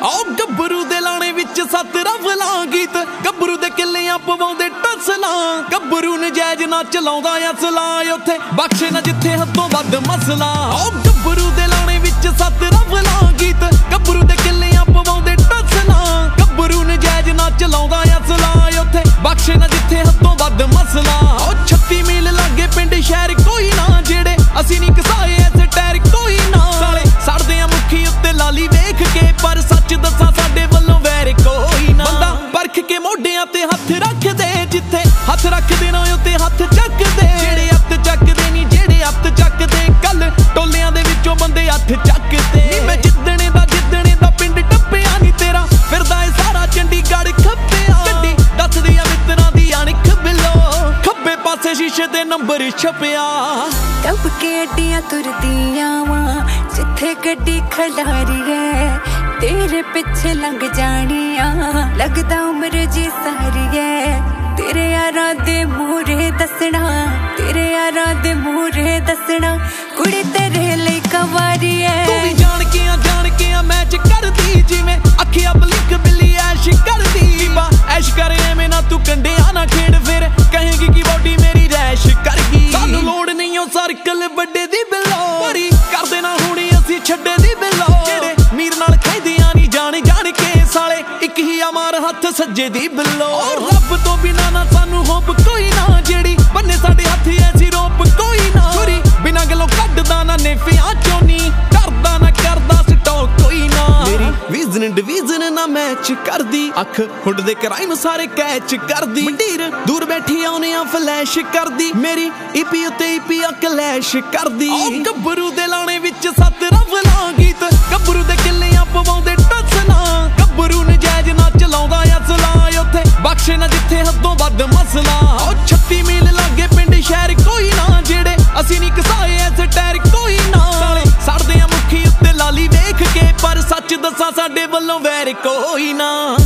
ਆਓ ਗੱਭਰੂ ਦੇ ਲਾਣੇ ਵਿੱਚ 7 ਰਫਲਾਂ ਗੀਤ, ਗੱਭਰੂ ਦੇ ਕਿੱਲਿਆਂ ਪਵਾਉਂਦੇ ਟਸਲਾਂ। ਗੱਭਰੂ ਨਜਾਇਜ਼ ਨਾ ਚਲਾਉਂਦਾ ਅਸਲਾ, ਉੱਥੇ ਬਖਸ਼ੇ ਨਾ ਜਿੱਥੇ ਹੱਦੋਂ ਵੱਧ ਮਸਲਾ। ਆਓ ਗੱਭਰੂ ਦੇ ਲਾਣੇ ਵਿੱਚ 7 ਰਫਲਾਂ ਗੀਤ, ਗੱਭਰੂ ਦੇ ਕਿੱਲਿਆਂ ਪਵਾਉਂਦੇ ਟਸਲਾਂ। ਗੱਭਰੂ ਨਜਾਇਜ਼ ਨਾ ਚਲਾਉਂਦਾ ਅਸਲਾ, ਉੱਥੇ ਬਖਸ਼ੇ ਨਾ ਜਿੱਥੇ ਹੱਦੋਂ ਵੱਧ ਮਸਲਾ। ਉਹ 36 ਮੀਲ ਲਾਗੇ ਪਿੰਡ ਸ਼ਹਿਰ ਕੋਈ ਨਾ, ਜਿਹੜੇ ਅਸੀਂ ਨਹੀਂ ਕਸਾਏ ਐਸੇ ਟੈਰ ਕੋਈ ਨਾ। ਸਾਲੇ ਸੜਦੇ ਆ ਮੁੱਖੀ ਉੱਤੇ ਲਾਲੀ ਵੇਖ ਕੇ, ਪਰ ਸੱਚ ਦੱਸਾਂ ਸਾਡੇ ਵੱਲੋਂ ਵੈਰ ਕੋਈ ਨਾ। ਬੰਦਾ ਪਰਖ ਕੇ ਮੋਢਿਆਂ ਤੇ ਹੱਥ ਰੱਖਦੇ, ਜਿੱਥੇ ਹੱਥ ਰੱਖਦੇ ਨਾ ਉੱਤੇ ਹੱਥ ਚੱਕਦੇ। ਜਿਹੜੇ ਹੱਥ ਚੱਕਦੇ ਨਹੀਂ ਜਿਹੜੇ ਹੱਥ ਚੱਕਦੇ, ਕੱਲ ਟੋਲਿਆਂ ਦੇ ਵਿੱਚੋਂ ਬੰਦੇ ਹੱਥ ਚੱਕਦੇ। ਨੀ ਮੈਂ ਜਿੱਦਣੇ ਦਾ ਪਿੰਡ ਟੱਪਿਆ ਨਹੀਂ ਤੇਰਾ, ਫਿਰਦਾ ਏ ਸਾਰਾ ਚੰਡੀਗੜ੍ਹ ਖੱਪਿਆ। ਗੱਡੀ ਦੱਸਦੀ ਆ ਮਿੱਤਰਾਂ ਦੀ ਅਣਖ ਬਿੱਲੋ, ਖੱਬੇ ਪਾਸੇ ਸ਼ੀਸ਼ੇ ਦੇ ਨੰਬਰ ਛਪਿਆ। ਟੱਪ ਕੇ ਅੱਡੀਆਂ ਤੁਰਦੀਆਂ ਵਾਂ, ਜਿੱਥੇ ਗੱਡੀ ਖਲਾਰੀ ਹੈ ਤੇਰੇ ਪਿੱਛੇ ਲੰਘ ਜਾਣੀਆਂ। ਲੱਗਦਾ ਉਮਰ ਜੀ ਸਾਰੀ ਹੈ, ਤੇਰੇ ਯਾਰਾਂ ਦੇ ਮੂਹਰੇ ਦੱਸਣਾ, ਤੇਰੇ ਯਾਰਾਂ ਦੇ ਮੂਹਰੇ ਦੱਸਣਾ, ਕੁੜੀ ਤੇਰੇ ਲਈ ਕਵਾਰੀ ਹੈ। ਤੂੰ ਵੀ ਜਾਣ ਕੇ ਆ ਮੈਚ ਕਰਦੀ, ਜਿਵੇਂ ਅੱਖੀਆਂ ਬਲਿਕ ਬਿੱਲੀ ਐਸ਼ ਕਰਦੀ। ਬੀਬਾ ਐਸ਼ ਕਰੇ ਐਵੇਂ ਨਾ ਤੂੰ ਕੰਡਿਆ ਨਾ ਖੇਡ, ਫਿਰ ਕਹੇਗੀ ਕਿ ਬੋਡੀ ਮੇਰੀ ਰੈਸ਼ ਕਰ ਗਈ। ਸਾਨੂੰ ਲੋੜ ਨਹੀਂ ਉਹ ਸਰਕਲ ਵੱਡੇ ਦੀ ਬਿੱਲੋ, ਪਰੀ ਕਰਦੇ ਨਾ ਹੁਣੀ ਅਸੀਂ ਛੱਡੇ ਦੀ ਬਿੱਲੋ। ਜਿਹੜੇ ਮੀਰ ਨਾਲ ਖੈਦੀਆਂ ਨਹੀਂ ਜਾਣ ਕੇ, ਸਾਲੇ ਇੱਕ ਹੀ ਅਮਾਰ ਹੱਥ ਸੱਜੇ ਦੀ ਬਿੱਲੋ। ਰੱਬ ਤੋਂ ਬਿਨਾ ਨਾ ਸਾਨੂੰ ਹੋਪ ਕੋਈ ਨਾ, ਜਿਹੜੀ ਬੰਨੇ ਸਾਡੇ ਹੱਥ ਐਸੀ ਰੋਪ ਕੋਈ ਨਾ। ਛੁਰੀ ਬਿਨਾ ਗੱਲੋਂ ਕੱਢਦਾ ਨਾ ਨੇਫਿਆਂ ਚੋਂ, ਨੀ ਕਰਦਾ ਨਾ ਕਰਦਾ ਸਟੋਕ ਕੋਈ ਨਾ। ਮੇਰੀ ਵਿਜ਼ਨ ਡਿਵੀਜ਼ਨ ਨਾ ਮੈਚ ਕਰਦੀ, ਅੱਖ ਹੁੱਡ ਦੇ ਕ੍ਰਾਈਮ ਸਾਰੇ ਕੈਚ ਕਰਦੀ। ਮੰਡੀਰ ਦੂਰ ਬੈਠੀ ਆਉਨੇ ਆ ਫਲੈਸ਼ ਕਰਦੀ, ਮੇਰੀ ਈਪੀ ਉੱਤੇ ਈਪੀ ਕਲੈਸ਼ ਕਰਦੀ। ਆਓ ਗੱਭਰੂ ਦੇ ਲਾਣੇ ਵਿੱਚ 7 ਰਫਲਾਂ ਗੀਤ, ਗੱਭਰੂ ਦੇ ਕਿੱਲਿਆਂ ਪਵਾਉਂਦੇ ਟਸਲਾਂ। ਗੱਭਰੂ ਨਜਾਇਜ਼ ਨਾ ਚਲਾਉਂਦਾ ਅਸਲਾ, ਉੱਥੇ ਬਖਸ਼ੇ ਨਾ ਜਿੱਥੇ ਹੱਦੋਂ ਵੱਧ ਮਸਲਾ। ਉਹ 36 ਮੀਲ ਲਾਗੇ ਪਿੰਡ ਸ਼ਹਿਰ ਕੋਈ ਨਾ, ਜਿਹੜੇ ਅਸੀਂ ਨਹੀਂ ਕਸਾਏ ਐਸੇ ਟੈਰ ਕੋਈ ਨਾ। ਸਾਲੇ ਸੜਦੇ ਆ ਮੁੱਖੀ ਉੱਤੇ ਲਾਲੀ ਵੇਖ ਕੇ, ਪਰ ਸੱਚ ਦੱਸਾਂ ਸਾਡੇ ਵੱਲੋਂ ਵੈਰ ਕੋਈ ਨਾ।